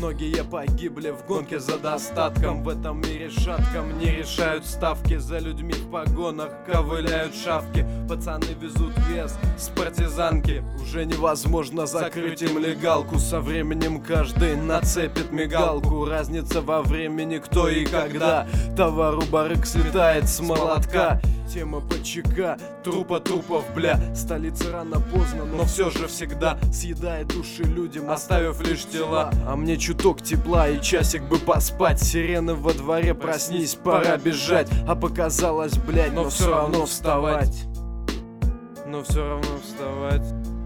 Многие погибли в гонке за достатком. В этом мире шатком не решают ставки. За людьми в погонах ковыляют шавки. Пацаны везут вес с партизанки. Уже невозможно закрыть им легалку. Со временем каждый нацепит мигалку. Разница во времени, кто и когда. Товар у барыг слетает с молотка. Тема ПЧК, трупа трупов, бля. Столица рано поздно, но все же всегда съедает души людям, оставив лишь тела. А мне чуток тепла и часик бы поспать. Сирены во дворе, проснись, пора бежать. А показалось, блядь, но все равно вставать. Но все равно вставать.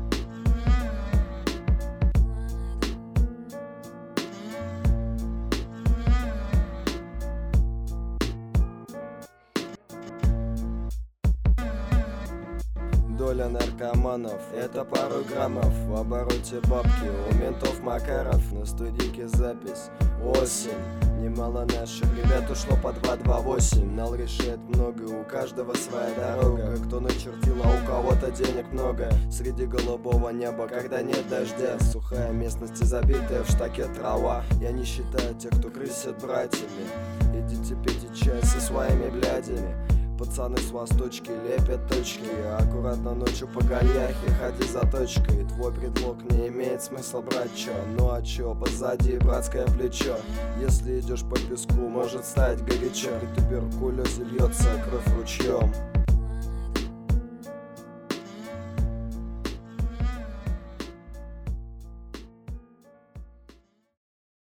Доля наркоманов — это пару граммов. В обороте бабки, у ментов Макаров. На студийке запись осень. Немало наших ребят ушло по 228. Нал решает много, у каждого своя дорога. Кто начертил, а у кого-то денег много. Среди голубого неба, когда нет дождя. Сухая местность и забитая в штаке трава. Я не считаю тех, кто крысит братьями. Идите пейте чай со своими блядями. Пацаны с восточки лепят точки. Аккуратно ночью по гальяхе ходи за точкой. Твой предлог не имеет смысла, брать чё. Ну а чё, позади братское плечо. Если идешь по песку, может стать горячо. При туберкулезе льется кровь ручьем.